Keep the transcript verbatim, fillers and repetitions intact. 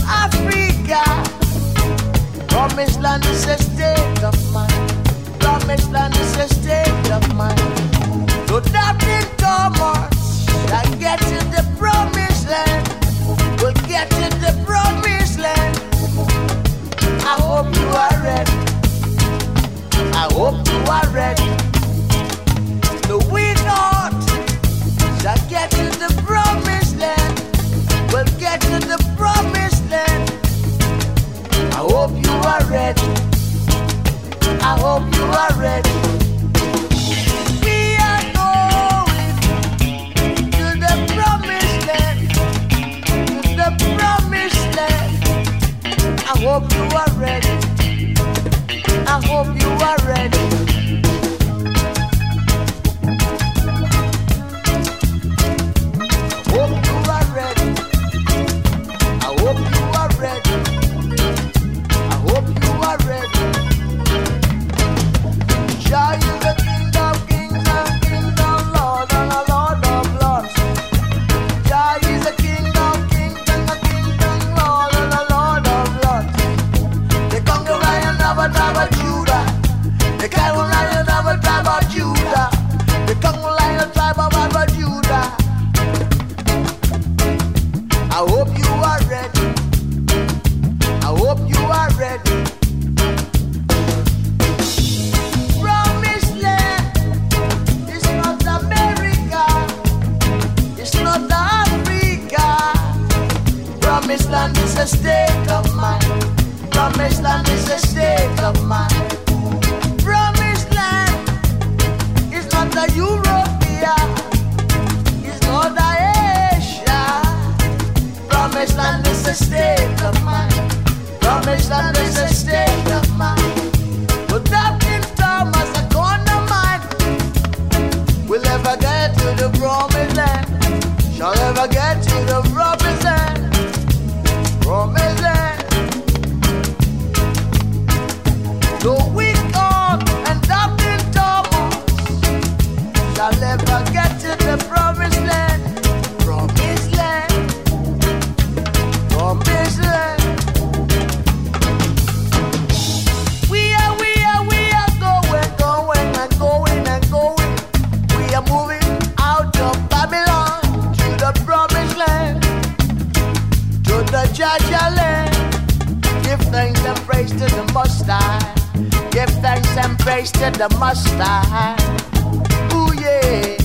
Africa. Promised land is a state of mind. Promised land is a state of mind. No doubting Thomas shall get to the promised land. We'll get to the promised land. I hope you are ready. I hope you are ready. No, we not shall get to the promised land. We'll get to the promised land. I hope you are ready. I hope you are ready. We are going to the promised land. To the promised land. I hope you are ready. I hope you are ready. I hope you are ready. I hope you are ready. I hope you are ready. Jah is the King of kings and King of lords and the Lord of lords. Jah is the King of kings and the King of lords and the Lord of lords. The conquering lion of a tribe of Judah. The conquering lion of a tribe of Judah. The conquering lion tribe of Judah. I hope you are ready. I hope you are ready. Promised land is not America. It's not Africa. Promised land is a state of mind. Promised land is a state of mind. Promised land is not the Europea. It's not the Asia. Promised land is a state of mind. Promised land is a state of mind. But that in Thomas a corner mind will ever get to the promised land. Shall ever get to the promised land. Promised land. No weak on and that in Thomas shall ever get to the promised land. Promised land. Promised land. We are, we are, we are going, going and going and going. We are moving out of Babylon to the promised land, to the Jaja land. Give thanks and praise to the Most High. Give thanks and praise to the Most High. Ooh yeah.